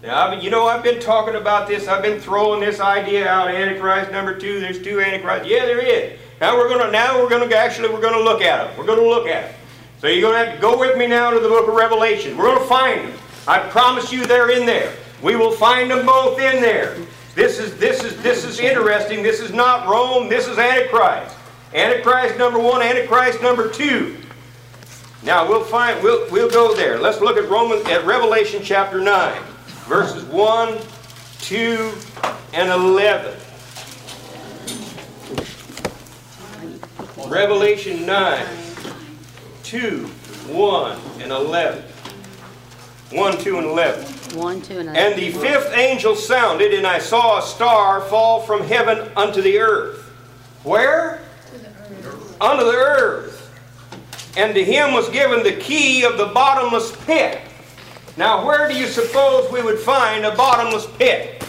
Now, you know, I've been talking about this. I've been throwing this idea out. Antichrist number 2. There's 2 Antichrists. Yeah, there is. Now we're going to look at them. We're going to look at them. So you're going to have to go with me now to the book of Revelation. We're going to find them. I promise you they're in there. We will find them both in there. This is interesting. This is not Rome. This is Antichrist. Antichrist number 1, Antichrist number 2. Now we'll go there. Let's look at Revelation chapter 9, verses 1, 2, and 11. Revelation 9, 2, 1, and 11. 1, 2, and 11. 1, 2, and 11. And the 5th angel sounded, and I saw a star fall from heaven unto the earth. Where? To the earth. Unto the earth. And to him was given the key of the bottomless pit. Now, where do you suppose we would find a bottomless pit?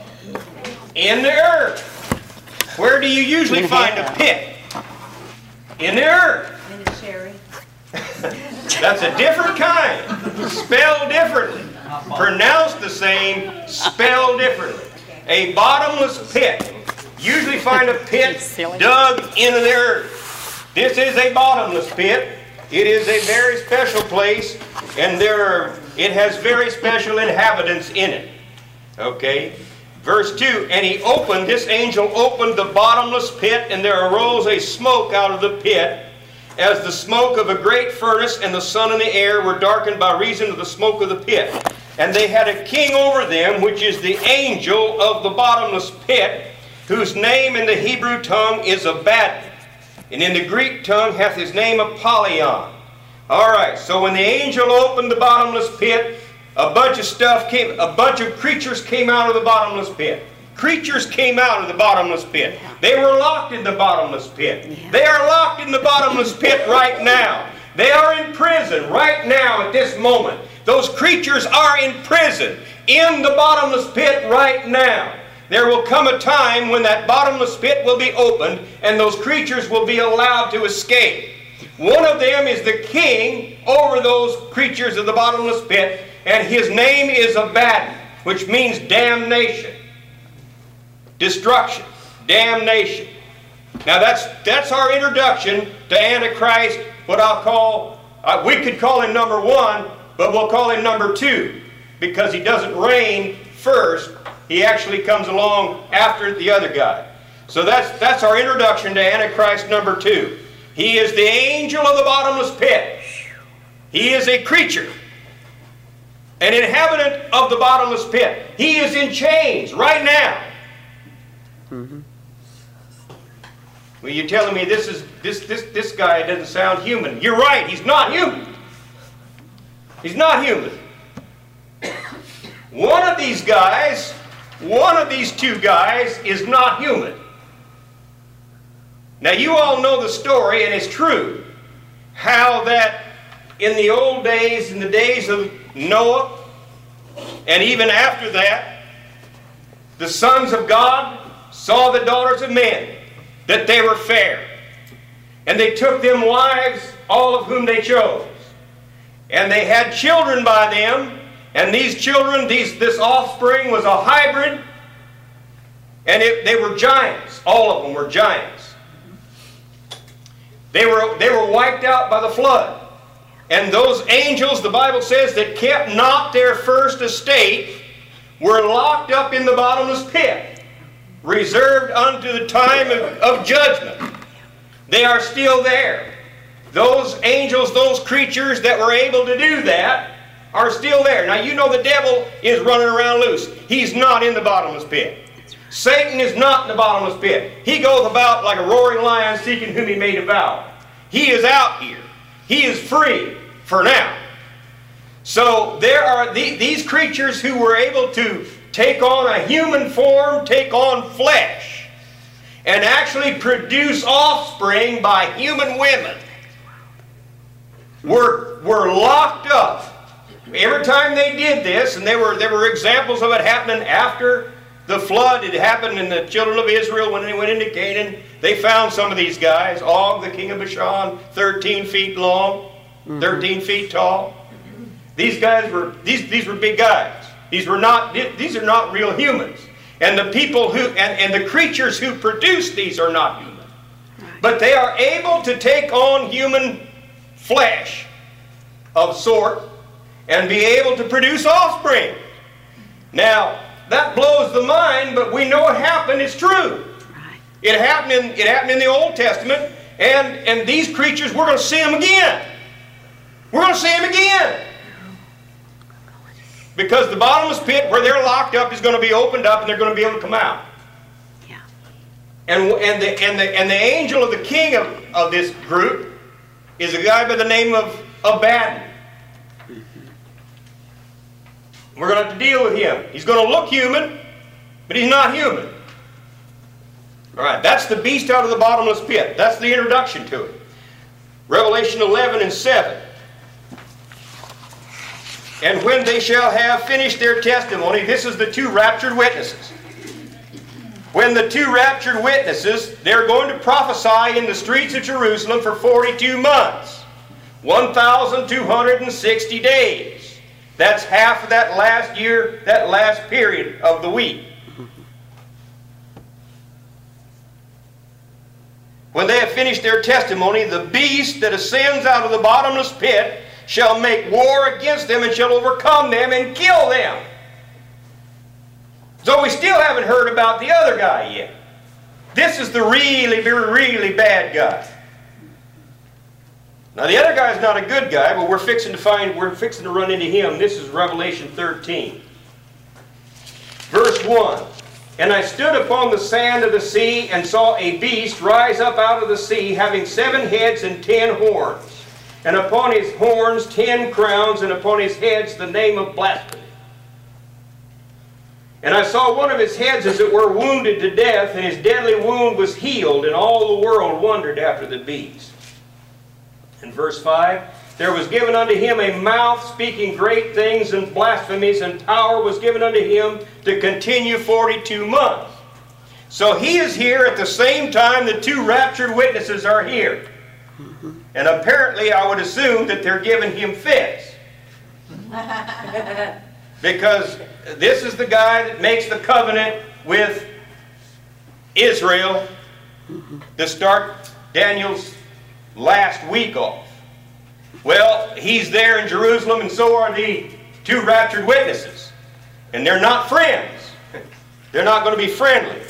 In the earth. Where do you usually find a pit? In the earth. In the cherry. That's a different kind. Spelled differently. Pronounced the same, spelled differently. A bottomless pit. Usually find a pit dug into the earth. This is a bottomless pit. It is a very special place, and it has very special inhabitants in it. Okay? Verse 2, and this angel opened the bottomless pit, and there arose a smoke out of the pit, as the smoke of a great furnace, and the sun and the air were darkened by reason of the smoke of the pit. And they had a king over them, which is the angel of the bottomless pit, whose name in the Hebrew tongue is Abaddon, and in the Greek tongue hath his name Apollyon. All right, so when the angel opened the bottomless pit, a bunch of creatures came out of the bottomless pit. Creatures came out of the bottomless pit. They were locked in the bottomless pit. They are locked in the bottomless pit right now. They are in prison right now at this moment. Those creatures are in prison in the bottomless pit right now. There will come a time when that bottomless pit will be opened and those creatures will be allowed to escape. One of them is the king over those creatures of the bottomless pit, and his name is Abaddon, which means damnation. Destruction. Damnation. Now that's our introduction to Antichrist, what I'll call, we could call him number 1, but we'll call him number 2, because he doesn't reign first. He actually comes along after the other guy. So that's our introduction to Antichrist number 2. He is the angel of the bottomless pit. He is a creature, an inhabitant of the bottomless pit. He is in chains right now. Mm-hmm. Well, you're telling me this guy doesn't sound human. You're right, he's not human. He's not human. One of these two guys is not human. Now you all know the story, and it's true, how that in the old days, in the days of Noah, and even after that, the sons of God saw the daughters of men, that they were fair. And they took them wives, all of whom they chose. And they had children by them, and these children, this offspring was a hybrid, and they were giants. All of them were giants. They were wiped out by the flood. And those angels, the Bible says, that kept not their first estate, were locked up in the bottomless pit, reserved unto the time of judgment. They are still there. Those angels, those creatures that were able to do that, are still there. Now you know the devil is running around loose. He's not in the bottomless pit. Satan is not in the bottomless pit. He goes about like a roaring lion seeking whom he may devour. He is out here. He is free for now. So there are these creatures who were able to take on a human form, take on flesh, and actually produce offspring by human women, were locked up. Every time they did this, and there were examples of it happening after the flood. It happened in the children of Israel when they went into Canaan. They found some of these guys. Og, the king of Bashan, 13 feet long, 13 feet tall. These guys were these were big guys. These are not real humans. And the people who, and the creatures who produce these are not human. But they are able to take on human flesh of sort and be able to produce offspring. Now, that blows the mind, but we know it happened. It's true. It happened in the Old Testament, and these creatures, we're going to see them again. We're going to see them again. Because the bottomless pit where they're locked up is going to be opened up, and they're going to be able to come out. Yeah. And the angel of the king of this group is a guy by the name of Abaddon. We're going to have to deal with him. He's going to look human, but he's not human. All right, that's the beast out of the bottomless pit. That's the introduction to it. Revelation 11 and 7. And when they shall have finished their testimony, this is the two raptured witnesses. When the two raptured witnesses, they're going to prophesy in the streets of Jerusalem for 42 months. 1,260 days. That's half of that last year, that last period of the week. When they have finished their testimony, the beast that ascends out of the bottomless pit shall make war against them and shall overcome them and kill them. So we still haven't heard about the other guy yet. This is the really, really bad guy. Now the other guy is not a good guy, but we're fixing to run into him. This is Revelation 13. Verse 1. And I stood upon the sand of the sea and saw a beast rise up out of the sea, having 7 heads and 10 horns. And upon his horns 10 crowns, and upon his heads the name of blasphemy. And I saw one of his heads as it were wounded to death, and his deadly wound was healed, and all the world wondered after the beast. In verse 5, there was given unto him a mouth speaking great things and blasphemies, and power was given unto him to continue 42 months. So he is here at the same time the two raptured witnesses are here. And apparently I would assume that they're giving him fits. Because this is the guy that makes the covenant with Israel to start Daniel's last week off. Well, he's there in Jerusalem, and so are the two raptured witnesses. And they're not friends. They're not going to be friendly.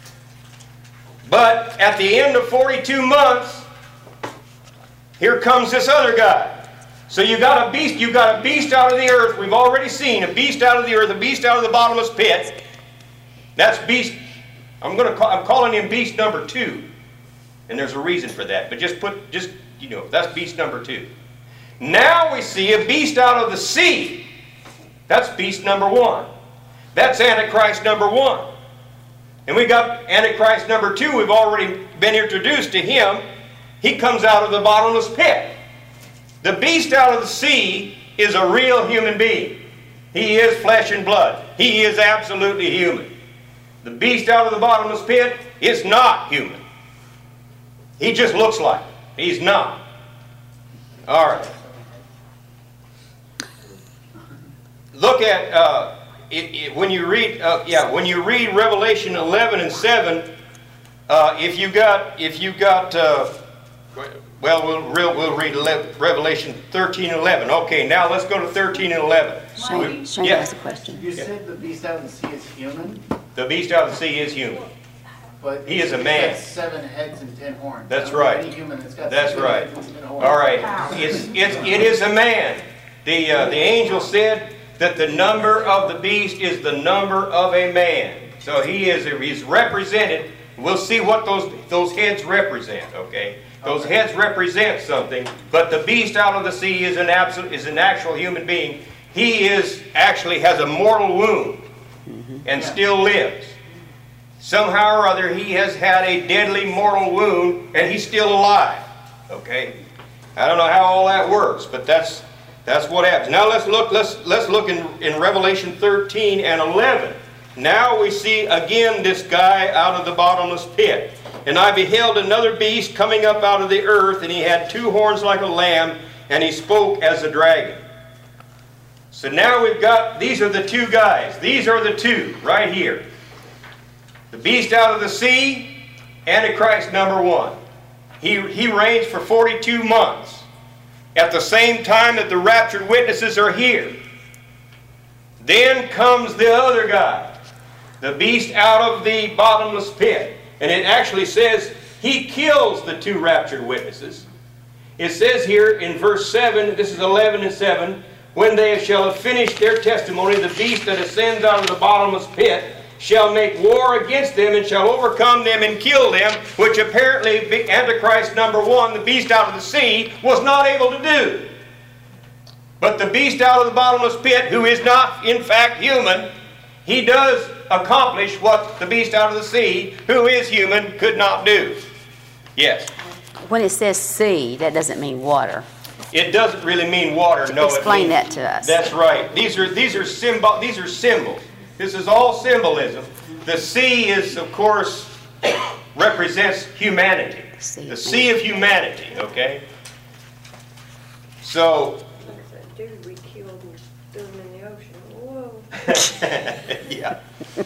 But at the end of 42 months, here comes this other guy. So you got a beast out of the earth. We've already seen a beast out of the earth, a beast out of the bottomless pit. That's beast. I'm calling him beast number 2. And there's a reason for that. But that's beast number 2. Now we see a beast out of the sea. That's beast number 1. That's Antichrist number 1. And we got Antichrist number 2. We've already been introduced to him. He comes out of the bottomless pit. The beast out of the sea is a real human being. He is flesh and blood. He is absolutely human. The beast out of the bottomless pit is not human. He just looks like it. He's not. All right. Look at when you read Revelation 11 and 7. We'll read Revelation 13 and 11. Okay, now let's go to 13 and 11. Shane has a question. You said the beast out of the sea is human? The beast out of the sea is human. But he is a man. He's got 7 heads and 10 horns. That's right. Any human that's got That's 7 right. heads and 10 horns. All right. It is a man. The angel said that the number of the beast is the number of a man. So he's represented. We'll see what those heads represent. Okay. Those heads represent something, but the beast out of the sea is an actual human being. He actually has a mortal wound and still lives. Somehow or other, he has had a deadly mortal wound, and he's still alive. Okay, I don't know how all that works, but that's what happens. Now let's look in Revelation 13 and 11. Now we see again this guy out of the bottomless pit. And I beheld another beast coming up out of the earth, and he had 2 horns like a lamb, and he spoke as a dragon. So now we've got, these are the two guys. These are the two right here. The beast out of the sea, Antichrist number 1. He reigns for 42 months at the same time that the raptured witnesses are here. Then comes the other guy, the beast out of the bottomless pit. And it actually says he kills the 2 raptured witnesses. It says here in verse 7, this is 11 and 7, when they shall have finished their testimony, the beast that ascends out of the bottomless pit shall make war against them and shall overcome them and kill them, which apparently Antichrist number 1, the beast out of the sea, was not able to do. But the beast out of the bottomless pit, who is not in fact human, he does accomplish what the beast out of the sea, who is human, could not do. Yes? When it says sea, that doesn't mean water. It doesn't really mean water. No, explain that to us. That's right. These are symbols. This is all symbolism. The sea is, of course, represents humanity. The sea of humanity, okay? So, dude we killed and threw him in the ocean. Whoa. yeah.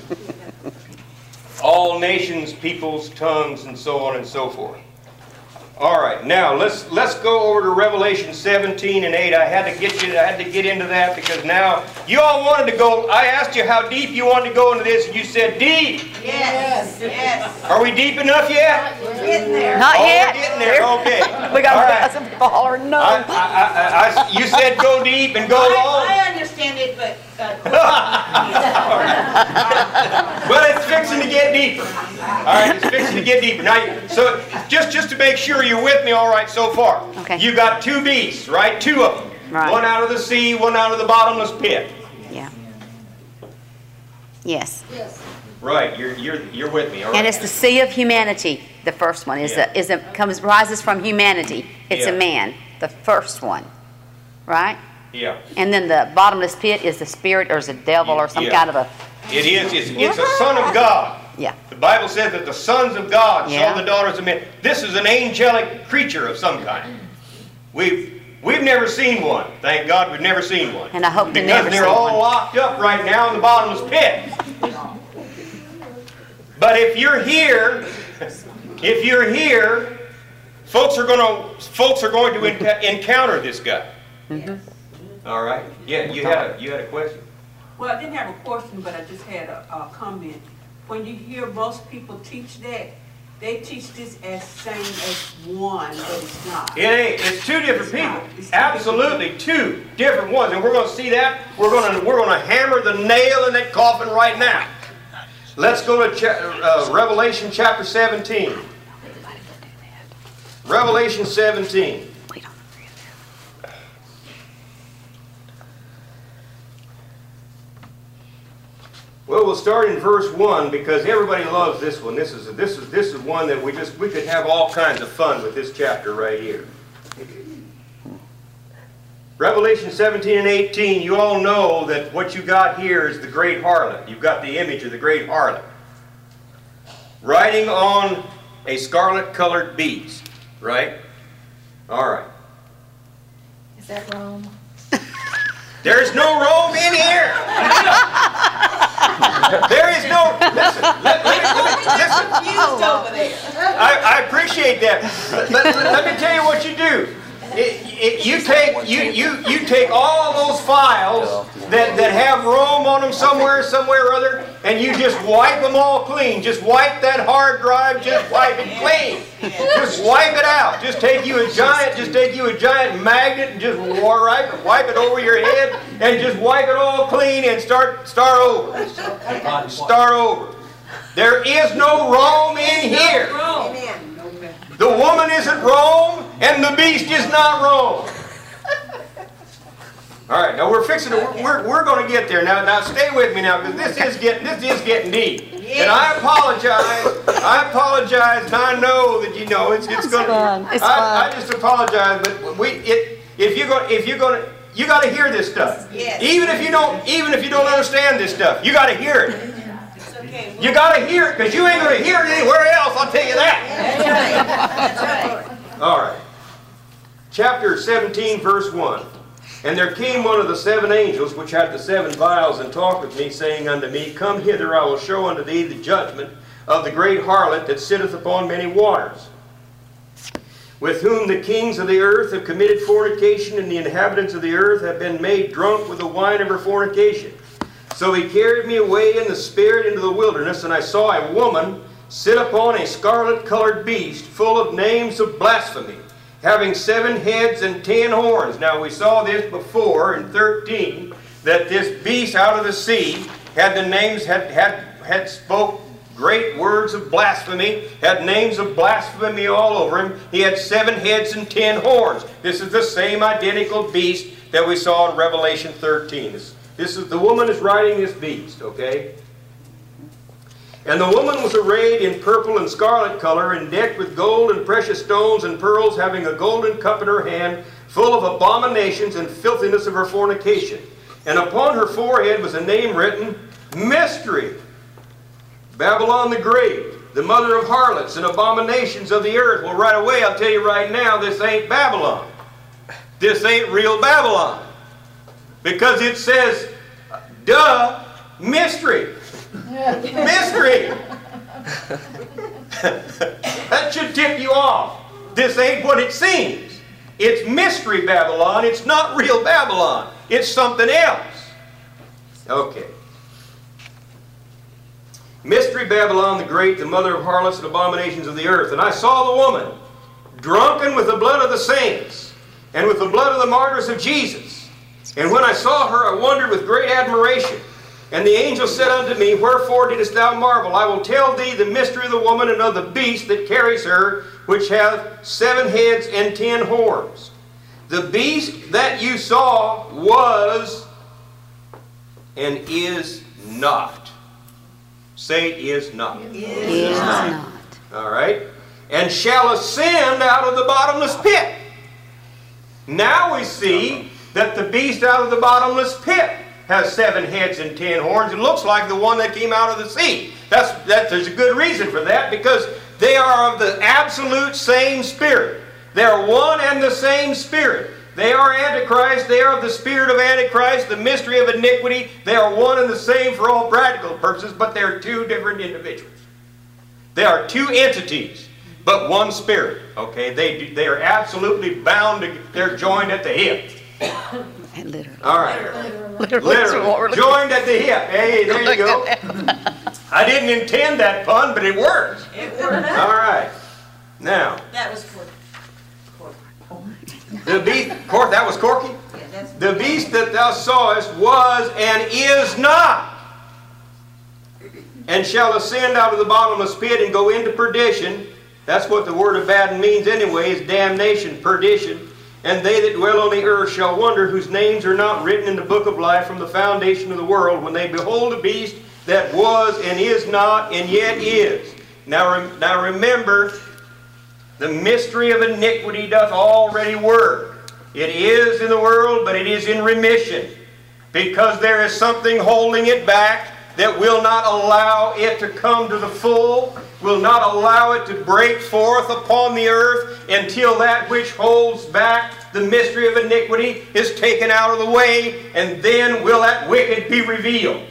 All nations, peoples, tongues, and so on and so forth. All right, now let's go over to Revelation 17 and 8. I had to get into that because now you all wanted to go. I asked you how deep you wanted to go into this, and you said deep. Yes, yes. Are we deep enough yet? We're getting there. Not yet. We're getting there. Okay. We got All right. some people hollering no. You said go deep and go long. I understand it, but But it's fixing to get deeper. All right, it's fixing to get deeper. Now, so just to make sure you're with me all right so far. Okay. You got 2 beasts, right? 2 of them. Right. One out of the sea, one out of the bottomless pit. Yeah. Yes. Right, you're with me, all right? And it's the sea of humanity. The first one rises from humanity. It's Yeah. a man. The first one, right? Yeah. And then the bottomless pit is the spirit or is a devil or some Yeah. kind of a It is. It's a son of God. yeah. The Bible says that the sons of God Yeah. show the daughters of men. This is an angelic creature of some kind. We've never seen one. Thank God we've never seen one. And I hope to because never they're see all one. locked up right now in the bottomless pit. But if you're here, folks are going to encounter this guy. Mm-hmm. All right. Yeah, you had a question. Well, I didn't have a question, but I just had a comment. When you hear most people teach that, they teach this as same as one, but it's not. It ain't. It's 2 different It's people. not. It's 2 Absolutely, 2 different ones, and we're going to see that. We're going to hammer the nail in that coffin right now. Let's go to Revelation chapter 17. Revelation 17. Well, we'll start in verse 1 because everybody loves this one. This is one that we could have all kinds of fun with this chapter right here. Revelation 17 and 18, you all know that what you got here is the great harlot. You've got the image of the great harlot riding on a scarlet-colored beast, right? All right. Is that Rome? There's no Rome in here. There is no. Listen. Listen. Confused over there. I appreciate that. Let me tell you what you do. You take all those files that have Rome on them somewhere or other, and you just wipe them all clean. Just wipe that hard drive. Just wipe it clean. Just wipe it out. Just take you a giant magnet and just wipe it over your head and just wipe it all clean and start over. Start over. There is no Rome in here. Amen. The woman isn't Rome, and the beast is not Rome. All right, now we're going to get there. Now stay with me now, because this is getting deep. And I apologize, and I know that you know it's going to. It's I fun. just apologize, but you got to hear this stuff. Yes. Even if you don't understand this stuff, you got to hear it. It's okay. You got to hear it, because you ain't going to hear it anywhere else. I'll tell you that. That's right. All right. Chapter 17, verse 1. And there came one of the 7 angels, which had the 7 vials, and talked with me, saying unto me, Come hither, I will show unto thee the judgment of the great harlot that sitteth upon many waters, with whom the kings of the earth have committed fornication, and the inhabitants of the earth have been made drunk with the wine of her fornication. So he carried me away in the spirit into the wilderness, and I saw a woman sit upon a scarlet-colored beast, full of names of blasphemy, having 7 heads and 10 horns. Now we saw this before in 13, that this beast out of the sea had the names, had spoke great words of blasphemy, had names of blasphemy all over him. He had 7 heads and 10 horns. This is the same identical beast that we saw in Revelation 13. This is the woman is riding this beast, okay? And the woman was arrayed in purple and scarlet color, and decked with gold and precious stones and pearls, having a golden cup in her hand, full of abominations and filthiness of her fornication. And upon her forehead was a name written, Mystery, Babylon the Great, the mother of harlots and abominations of the earth. Well, right away, I'll tell you right now, this ain't Babylon. This ain't real Babylon. Because it says, duh, mystery. Mystery. That should tip you off. This ain't what it seems. It's Mystery Babylon. It's not real Babylon. It's something else. Okay. Mystery Babylon the Great, the mother of harlots and abominations of the earth. And I saw the woman drunken with the blood of the saints and with the blood of the martyrs of Jesus. And when I saw her, I wondered with great admiration. And the angel said unto me, Wherefore didst thou marvel? I will tell thee the mystery of the woman and of the beast that carries her, which hath 7 heads and 10 horns. The beast that you saw was and is not. Say is not. Is not. All right. And shall ascend out of the bottomless pit. Now we see that the beast out of the bottomless pit has 7 heads and 10 horns. It looks like the one that came out of the sea. There's a good reason for that, because they are of the absolute same spirit. They are one and the same spirit. They are Antichrist. They are of the spirit of Antichrist, the mystery of iniquity. They are one and the same for all practical purposes, but they are 2 different individuals. They are 2 entities, but one spirit. Okay, they are absolutely bound. They're joined at the hip. And literally. All right. Literally. Joined at the hip. Hey, there you go. I didn't intend that pun, but it works. It worked. All right. Now, That was for, the beast, that was Corky? yeah, that's. The beast that thou sawest was and is not, and shall ascend out of the bottomless pit and go into perdition. That's what the word Abaddon means anyway, is damnation, perdition. And they that dwell on the earth shall wonder, whose names are not written in the book of life from the foundation of the world, when they behold the beast that was and is not and yet is. Now remember, the mystery of iniquity doth already work. It is in the world, but it is in remission, because there is something holding it back that will not allow it to come to the full, will not allow it to break forth upon the earth until that which holds back the mystery of iniquity is taken out of the way, and then will that wicked be revealed.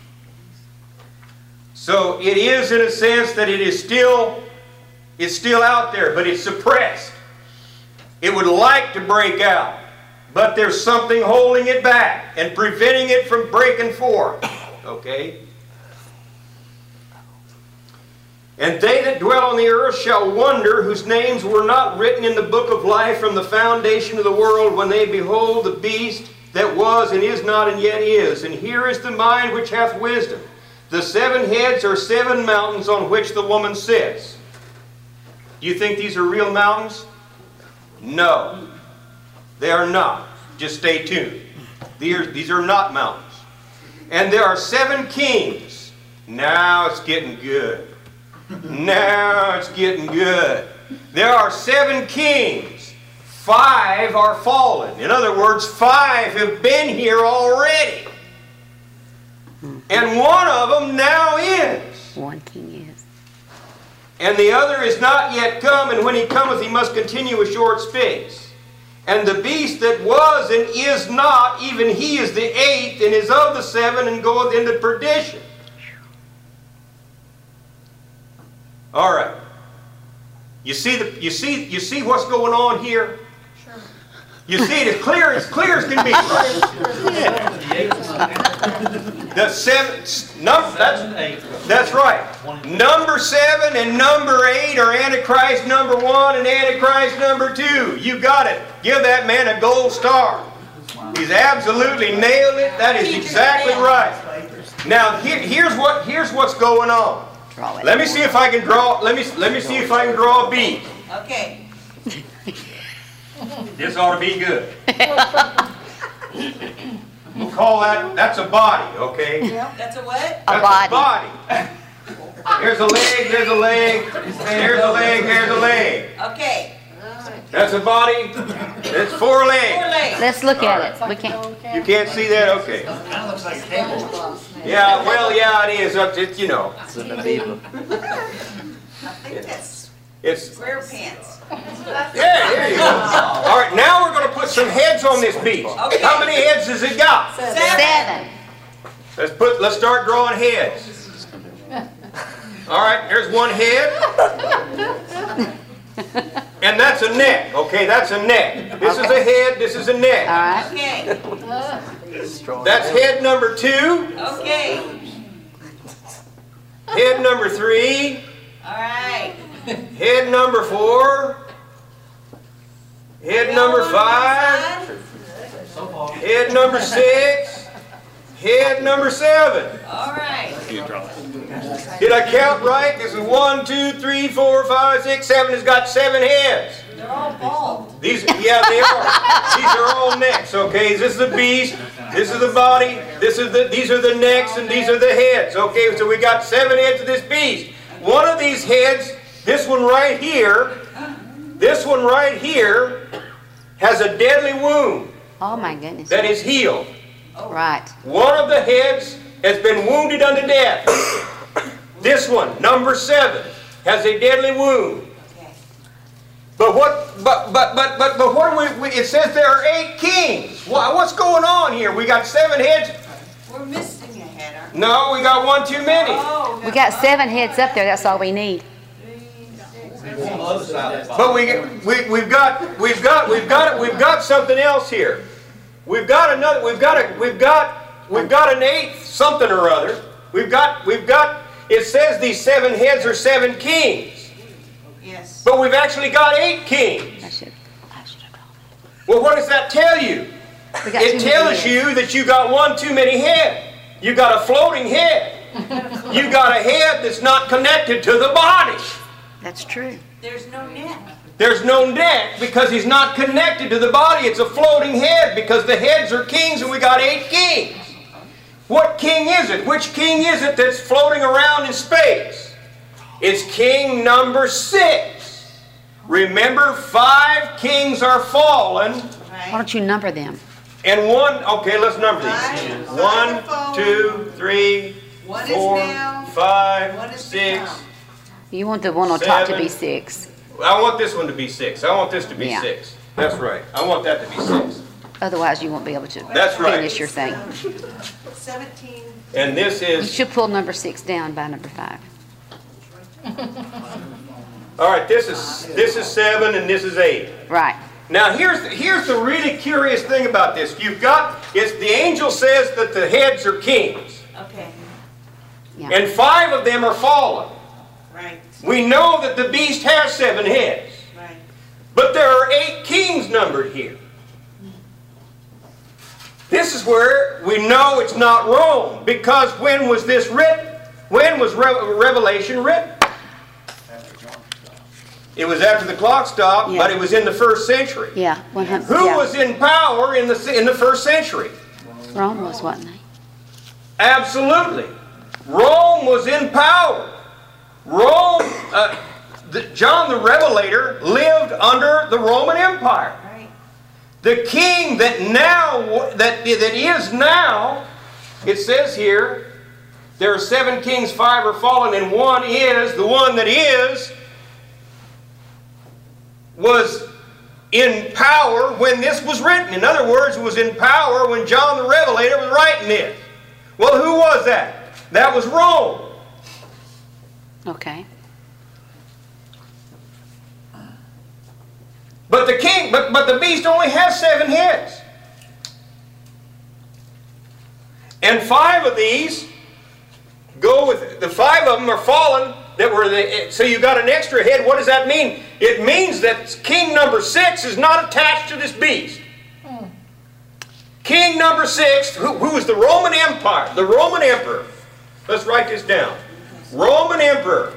So it is, in a sense, that it is still out there, but it's suppressed. It would like to break out, but there's something holding it back and preventing it from breaking forth. Okay? And they that dwell on the earth shall wonder, whose names were not written in the book of life from the foundation of the world, when they behold the beast that was and is not and yet is. And here is the mind which hath wisdom. The 7 heads are 7 mountains on which the woman sits. Do you think these are real mountains? No. They are not. Just stay tuned. These are not mountains. And there are 7 kings. Now it's getting good. Now it's getting good. There are 7 kings. 5 are fallen. In other words, 5 have been here already. And one of them now is. One king is. And the other is not yet come, and when he cometh he must continue a short space. And the beast that was and is not, even he is the eighth, and is of the seven, and goeth into perdition. All right. You see what's going on here? You see it as clear as can be. The seven, that's right. Number 7 and number 8 are Antichrist number 1 and Antichrist number 2. You got it. Give that man a gold star. He's absolutely nailed it. That is exactly right. Now here's what's going on. Let me see if I can draw. Let me see if I can draw a bead. Okay. This ought to be good. We'll call that's a body, okay? That's a what? That's a body. Here's a leg, there's a leg, there's a leg, there's a leg. Okay. That's a body. That's 4 legs. 4 legs. Let's look at it. We can't. You can't see that? Okay. Kind of looks like a table. Yeah, well, yeah, it is. It's, you know. I think that's It's, square pants. yeah, there you go. All right, now we're going to put some heads on this beast. Okay. How many heads has it got? 7. Let's start drawing heads. All right, there's one head. And that's a neck. Okay, that's a neck. This is a head, this is a All neck. right. Okay. That's head number 2. Okay. Head number 3. All right. Head number 4. Head number 5. Head number 6. Head number 7. All right. Did I count right? This is 1, 2, 3, 4, 5, 6, 7. It's got 7 heads. They're all bald. Yeah, they are. These are all necks. Okay, this is the beast. This is the body. These are the necks, and these are the heads. Okay, so we got 7 heads of this beast. One of these heads, this one right here, has a deadly wound Oh my goodness. that is healed. Right. One of the heads has been wounded unto death. This one, number 7, has a deadly wound. Okay. But it says there are 8 kings. What's going on here? We got 7 heads. We're missing a head, aren't we? No, we got 1 too many. Oh, We got 7 heads up there. That's all we need. But we've got something else here. We've got an 8th something or other. It says these 7 heads are 7 kings. yes. But we've actually got 8 kings. I should have drawn Well, what does that tell you? that. We got It too many tells heads. you that you got 1 too many head. You got a floating head. You got a head that's not connected to the body. That's true. There's no neck. There's no neck because he's not connected to the body. It's a floating head because the heads are kings and we got 8 kings. What king is it? Which king is it that's floating around in space? It's king number 6. Remember, 5 kings are fallen. Why Right? don't you number them? And 1, okay, let's number these. Five. 1, 2, 3, 1 is 4, now. 5, 1 is to 6. come. You want the one on top to 7. be 6. I want this one to be 6. I want this to be Yeah. 6. That's right. I want that to be 6. Otherwise, you won't be able to That's right. finish your thing. 17. And this You is, should pull number 6 down by number 5. all right, this is 7 and this is 8. Right. Now here's the really curious thing about this. The angel says that the heads are kings. Okay. Yeah. And 5 of them are fallen. Right. We know that the beast has 7 heads. Right. But there are 8 kings numbered here. This is where we know it's not Rome. Because when was this written? When was Revelation written? It was after the clock stopped, Yeah. but it was in the 1st century. Yeah. 100. Who Yeah. was in power in the 1st century? Rome was, wasn't they? Absolutely. Rome was in power. Rome, John the Revelator lived under the Roman Empire. Right. The king that is now, it says here, there are 7 kings, 5 are fallen, and 1 is, the one that is, was in power when this was written. In other words, it was in power when John the Revelator was writing this. Well, who was that? That was Rome. Okay. But the king, but the beast only has 7 heads. And 5 of these go with, the 5 of them are fallen, that were so you got an extra head. What does that mean? It means that king number 6 is not attached to this beast. King number 6, who is the Roman Empire, the Roman Emperor. Let's write this down. Roman Emperor.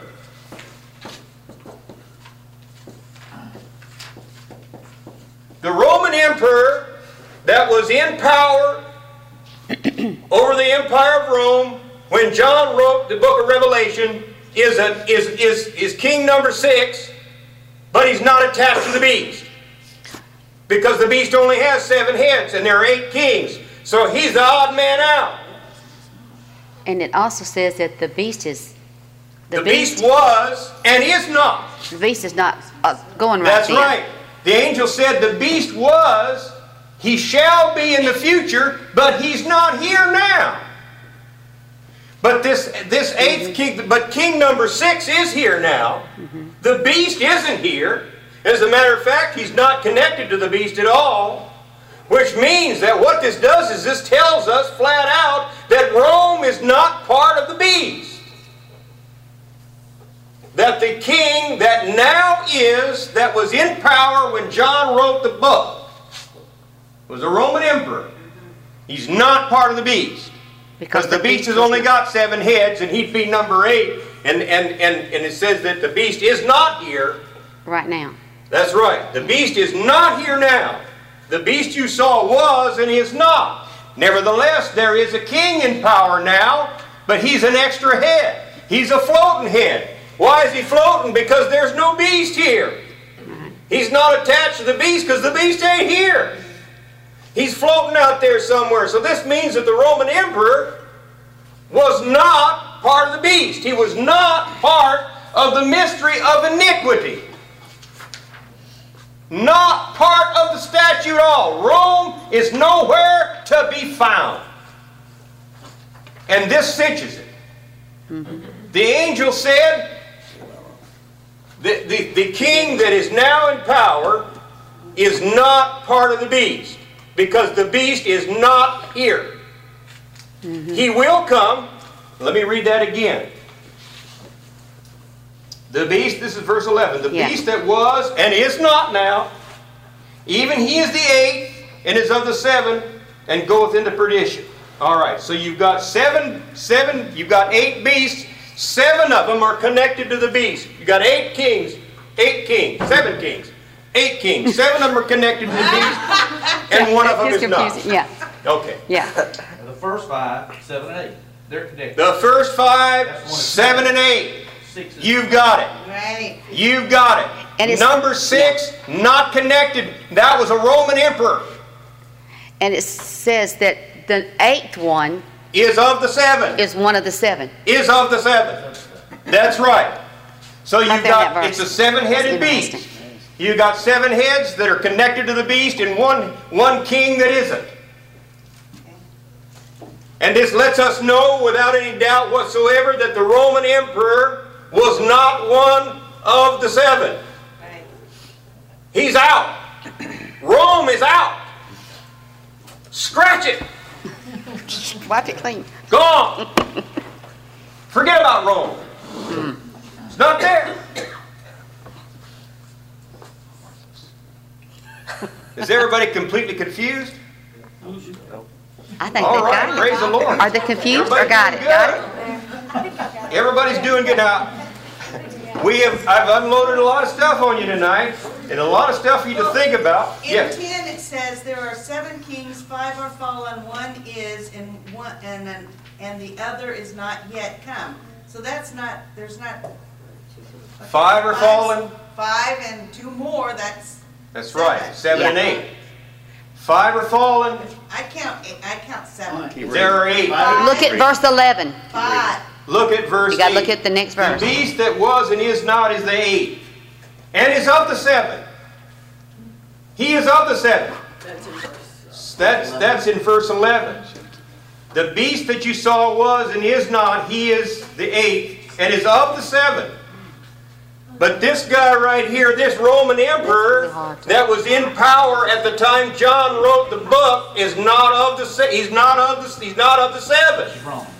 The Roman Emperor that was in power over the Empire of Rome when John wrote the book of Revelation is king number 6, but he's not attached to the beast. Because the beast only has 7 heads and there are 8 kings. So he's the odd man out. And it also says that the beast is... The beast was and is not. The beast is not going right That's then. right. The angel said the beast was, he shall be in the future, but he's not here now. But this 8th king, but king number 6 is here now. The beast isn't here. As a matter of fact, he's not connected to the beast at all. Which means that what this does is this tells us flat out that Rome is not part of the beast. That the king that now is, that was in power when John wrote the book, was a Roman emperor. He's not part of the beast. Because the beast has only got 7 heads and he'd be number 8. And it says that the beast is not here. Right now. That's right. The beast is not here now. The beast you saw was and is not. Nevertheless, there is a king in power now, but he's an extra head. He's a floating head. Why is he floating? Because there's no beast here. He's not attached to the beast because the beast ain't here. He's floating out there somewhere. So this means that the Roman emperor was not part of the beast. He was not part of the mystery of iniquity. Not part of the statute at all. Rome is nowhere to be found. And this cinches it. The angel said, the king that is now in power is not part of the beast. Because the beast is not here. He will come. Let me read that again. The beast, this is verse 11. The beast that was and is not now, even he is the 8th and is of the 7 and goeth into perdition. Alright, so you've got you've got 8 beasts. 7 of them are connected to the beast. You've got 8 kings, 7 kings. 8 kings. 7 of them are connected to the beast, and one of them is not. Yeah. Okay. Yeah. The first 5, 7 and 8, they're connected. The first 5, 7 and 8. You've got it. Right. You've got it. And number 6, not connected. That was a Roman emperor. And it says that the 8th one is of the 7. Is one of the 7. Is of the 7. That's right. So you've got, it's a 7-headed beast. You've got 7 heads that are connected to the beast and one king that isn't. And this lets us know without any doubt whatsoever that the Roman emperor was not one of the 7. Right. He's out. Rome is out. Scratch it. Wipe it clean. Gone. Forget about Rome. It's not there. Is everybody completely confused? I think All they right, got praise it. the Lord. Are they confused or Everybody's got it? doing Got it? good. Everybody's doing good now. I've unloaded a lot of stuff on you tonight, and a lot of stuff for you to think about. In Yes. 10 it says there are 7 kings, 5 are fallen, 1 is, and the other is not yet come. So that's not, there's not. 5 are fallen. 5 and 2 more, that's right. 7 and Yeah. 8. 5 are fallen. I count 7. There are 8. Look at verse 11. 5. Look at verse 8. You got to look at the next The verse. beast that was and is not is the 8th, and is of the 7. He is of the seven. That's in verse 11. The beast that you saw was and is not, he is the eighth, and is of the seven. But this guy right here, this Roman emperor that was in power at the time John wrote the book, is not of the seven. She's wrong.